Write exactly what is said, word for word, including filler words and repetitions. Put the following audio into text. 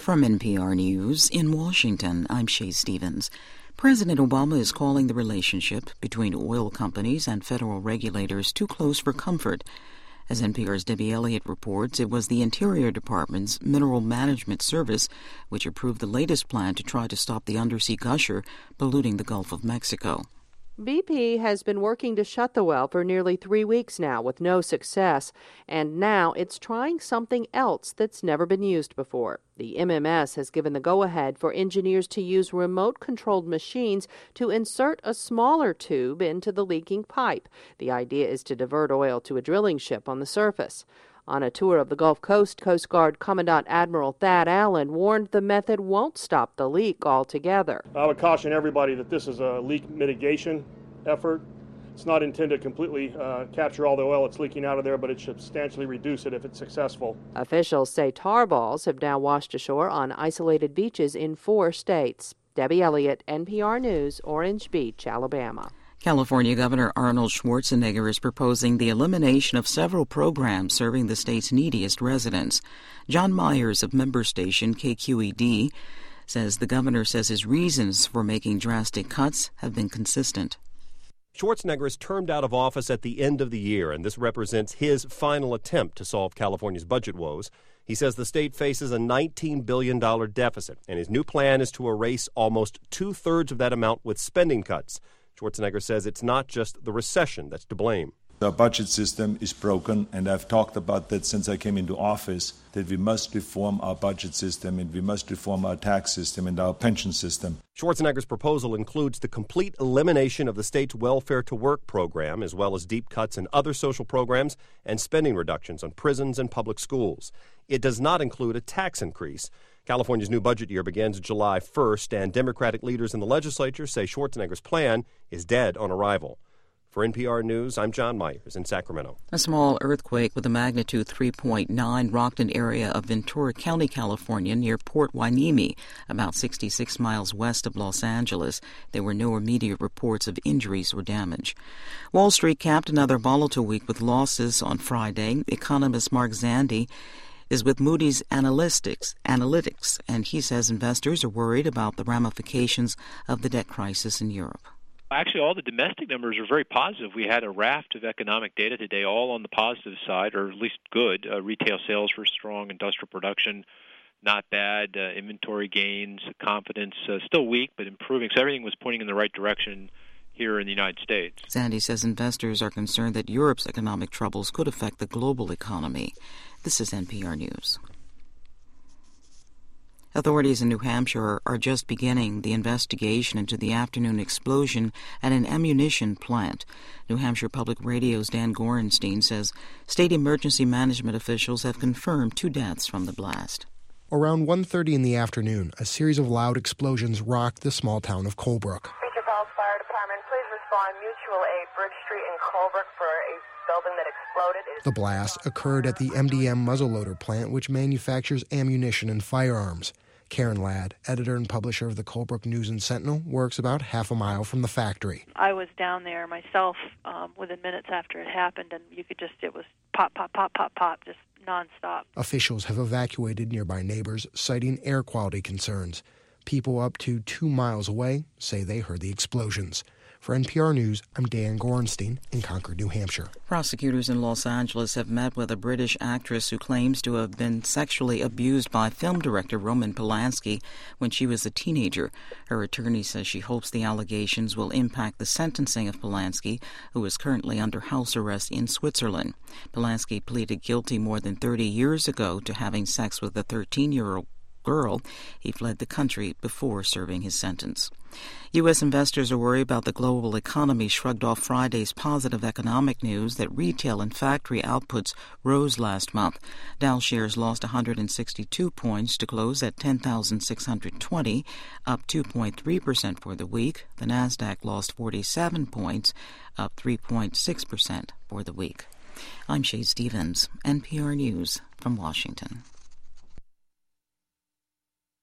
From N P R News in Washington, I'm Shay Stevens. President Obama is calling the relationship between oil companies and federal regulators too close for comfort. As N P R's Debbie Elliott reports, it was the Interior Department's Mineral Management Service which approved the latest plan to try to stop the undersea gusher polluting the Gulf of Mexico. B P has been working to shut the well for nearly three weeks now with no success, and now it's trying something else that's never been used before. The M M S has given the go-ahead for engineers to use remote-controlled machines to insert a smaller tube into the leaking pipe. The idea is to divert oil to a drilling ship on the surface. On a tour of the Gulf Coast, Coast Guard Commandant Admiral Thad Allen warned the method won't stop the leak altogether. I would caution everybody that this is a leak mitigation effort. It's not intended to completely uh, capture all the oil that's leaking out of there, but it should substantially reduce it if it's successful. Officials say tar balls have now washed ashore on isolated beaches in four states. Debbie Elliott, N P R News, Orange Beach, Alabama. California Governor Arnold Schwarzenegger is proposing the elimination of several programs serving the state's neediest residents. John Myers of member station K Q E D says the governor says his reasons for making drastic cuts have been consistent. Schwarzenegger is termed out of office at the end of the year, and this represents his final attempt to solve California's budget woes. He says the state faces a nineteen billion dollars deficit, and his new plan is to erase almost two-thirds of that amount with spending cuts. Schwarzenegger says it's not just the recession that's to blame. Our budget system is broken, and I've talked about that since I came into office, that we must reform our budget system and we must reform our tax system and our pension system. Schwarzenegger's proposal includes the complete elimination of the state's Welfare to Work program, as well as deep cuts in other social programs and spending reductions on prisons and public schools. It does not include a tax increase. California's new budget year begins July first, and Democratic leaders in the legislature say Schwarzenegger's plan is dead on arrival. For N P R News, I'm John Myers in Sacramento. A small earthquake with a magnitude three point nine rocked an area of Ventura County, California, near Port Hueneme, about sixty-six miles west of Los Angeles. There were no immediate reports of injuries or damage. Wall Street capped another volatile week with losses on Friday. Economist Mark Zandi is with Moody's Analytics, Analytics, and he says investors are worried about the ramifications of the debt crisis in Europe. Actually, all the domestic numbers are very positive. We had a raft of economic data today, all on the positive side, or at least good. Uh, retail sales were strong, industrial production not bad, uh, inventory gains, confidence uh, still weak but improving. So everything was pointing in the right direction here in the United States. Sandy says investors are concerned that Europe's economic troubles could affect the global economy. This is N P R News. Authorities in New Hampshire are just beginning the investigation into the afternoon explosion at an ammunition plant. New Hampshire Public Radio's Dan Gorenstein says state emergency management officials have confirmed two deaths from the blast. Around one thirty in the afternoon, a series of loud explosions rocked the small town of Colebrook. Beecher Falls Fire Department, please respond. Mutual Aid, Bridge Street in Colebrook for a building that exploded. The blast occurred at the M D M muzzleloader plant, which manufactures ammunition and firearms. Karen Ladd, editor and publisher of the Colebrook News and Sentinel, works about half a mile from the factory. I was down there myself um, within minutes after it happened, and you could just, it was pop, pop, pop, pop, pop, just nonstop. Officials have evacuated nearby neighbors, citing air quality concerns. People up to two miles away say they heard the explosions. For N P R News, I'm Dan Gorenstein in Concord, New Hampshire. Prosecutors in Los Angeles have met with a British actress who claims to have been sexually abused by film director Roman Polanski when she was a teenager. Her attorney says she hopes the allegations will impact the sentencing of Polanski, who is currently under house arrest in Switzerland. Polanski pleaded guilty more than thirty years ago to having sex with a thirteen-year-old girl. He fled the country before serving his sentence. U S investors are worried about the global economy, shrugged off Friday's positive economic news that retail and factory outputs rose last month. Dow shares lost one hundred sixty-two points to close at ten thousand six hundred twenty, up two point three percent for the week. The Nasdaq lost forty-seven points, up three point six percent for the week. I'm Shay Stevens, N P R News from Washington.